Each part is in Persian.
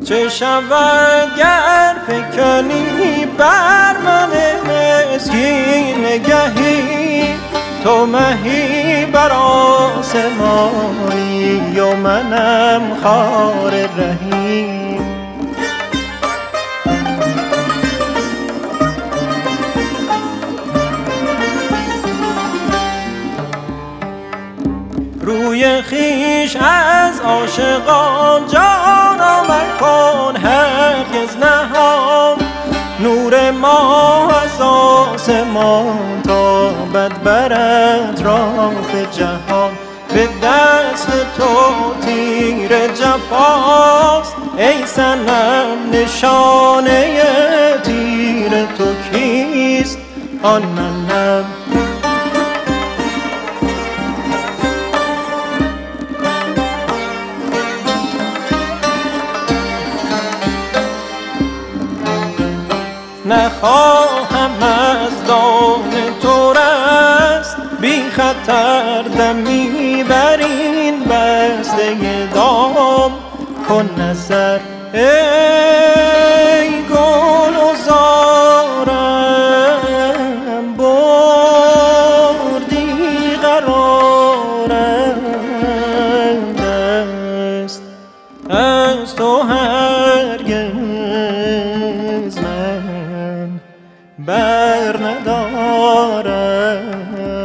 چه شود گر فکنی بر من مسکین نگهی، تو مهی بر آسمانی و منم خار رهی. روی خیش از عاشقان جانا مکن هرگز نهان، نور ما از آسمان تابد بر اطراف جهان. به دست تو تیر جفاست ای صنم، نشانه تیر تو کیست آن منم. نخواهم از دام تو رست، بی خطر دمی بر این بسته دام. کن نظر ای گل و زارم، بردی قرارم دست از تو هرگز من بر ندارم.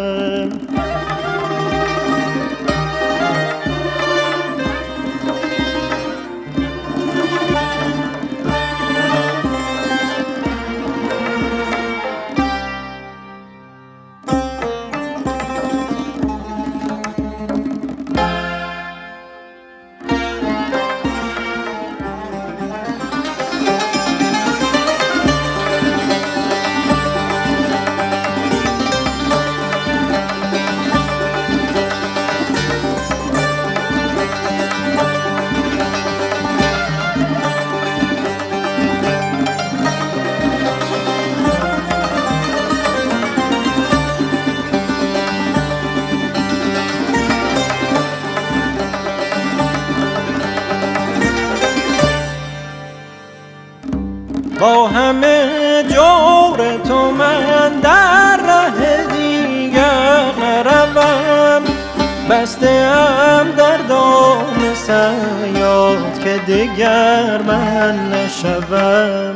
با همه جور تو من در ره دیگر نروم، بسته ام در دام صیاد که دیگر من نشوم.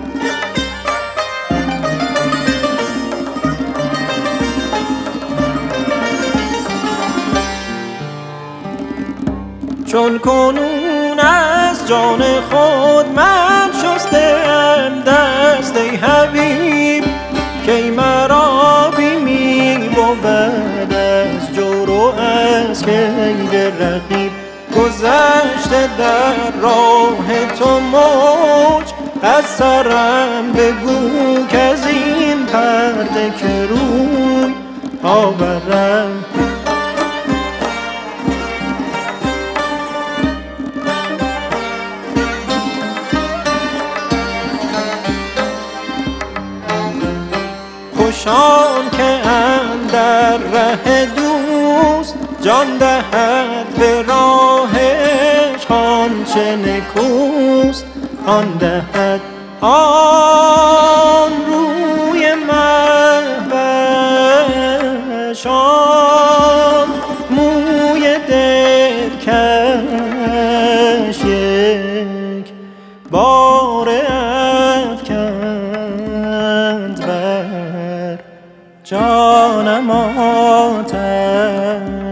چون کنون از جان خود من شستم دست ای حبیب، کی مرا بیمی بود از جور و از کید رقیب. گذشته در راه تو موج از سرم بگو که از این پرده که روی آورم. خوشان که اندر ره دوست جان دهد به راهش، آنچه نکوست آن دهد. آن روی مهوش، آن موی دلکش، یک بار افکند بر جانم آتش.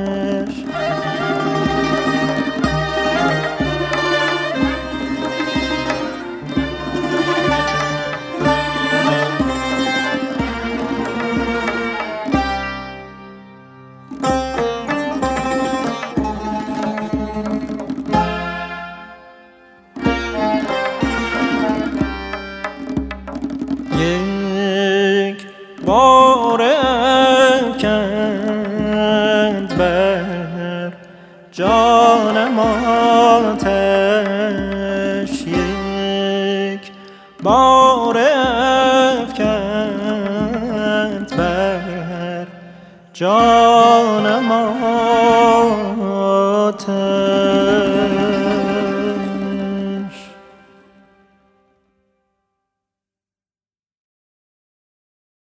یک بار افکند بر جانم آتش، یک بار افکند بر جانم آتش.